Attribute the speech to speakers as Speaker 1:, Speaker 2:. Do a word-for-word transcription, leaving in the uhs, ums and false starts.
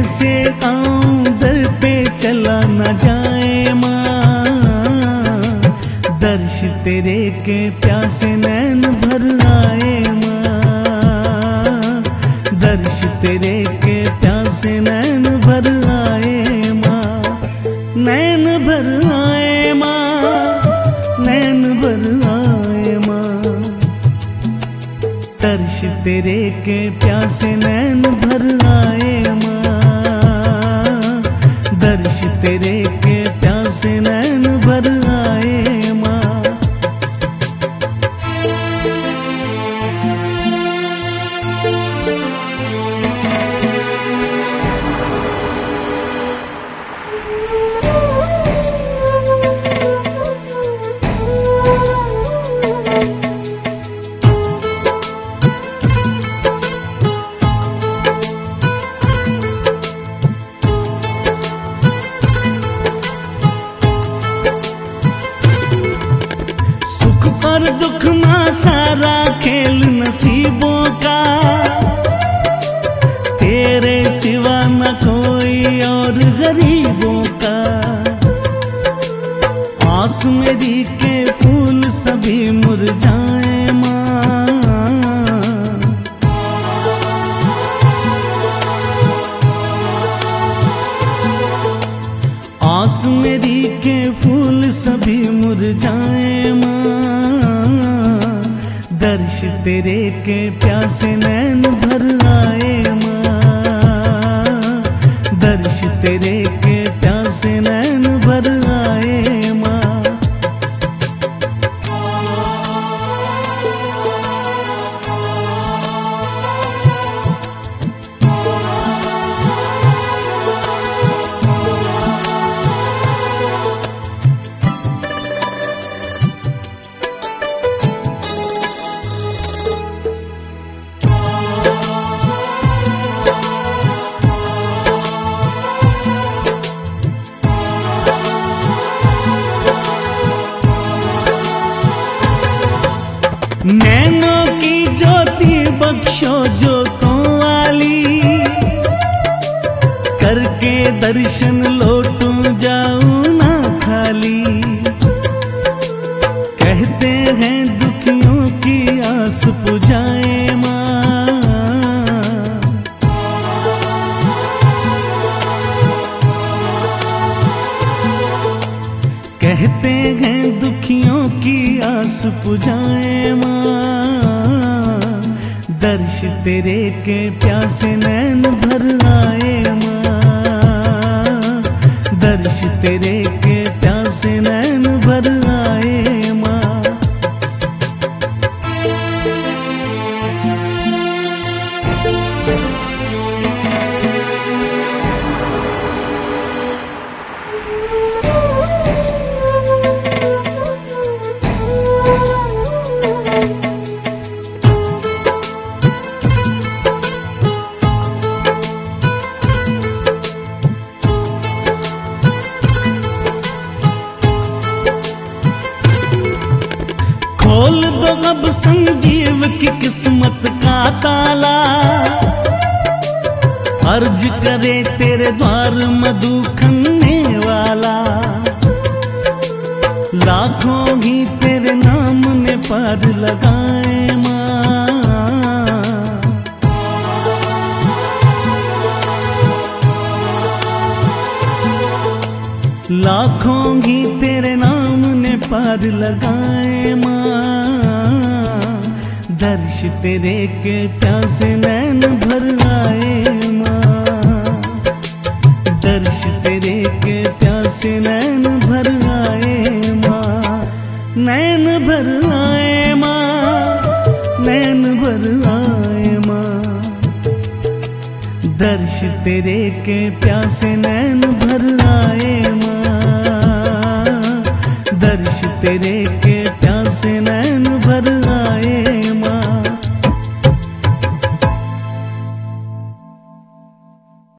Speaker 1: कैसे आऊं दर पे चला न जाए माँ, दर्श तेरे के प्यासे नैन भर आए माँ, दर्श तेरे के प्यासे नैन भर आए माँ, नैन भर आए माँ, नैन भर आए माँ, दर्श तेरे के प्यासे नैन भर आए माँ, दर्श तेरे के प्यासे नैन भर आए माँ। और दुख में सारा खेल नसीबों का, तेरे सिवा न कोई और गरीबों का, आस मेरी के फूल सभी मुरझाए माँ, आस मेरी के फूल सभी मुरझाए माँ, दर्श तेरे के प्यासे नैन भर आए माँ, दर्श तेरे के प्यासे नैन भर आए माँ। नैनों की ज्योति बख्शो ज्योतों वाली, करके दर्शन लौटूं जाऊं ना खाली, कहते हैं दुखियों की आस पुजाए माँ, कहते हैं दुखियों की आस पुजाए माँ, दर्श तेरे के प्यासे नैन भर आए माँ, दर्श तेरे के प्यासे नैन भर आए माँ। खोल दो अब संजीव की किस्मत का ताला, अर्ज करे तेरे द्वार मधु खन्ने वाला, लाखों ही तेरे नाम ने पार लगाए माँ, लाखों ही तेरे नाम ने पार लगाए माँ, दर्श तेरे के प्यासे नैन भर आए माँ, दर्श तेरे के प्यासे नैन भर आए माँ, नैन भर आए माँ, नैन भर आए माँ, दर्श तेरे के प्यासे नैन भर आए माँ, दर्श तेरे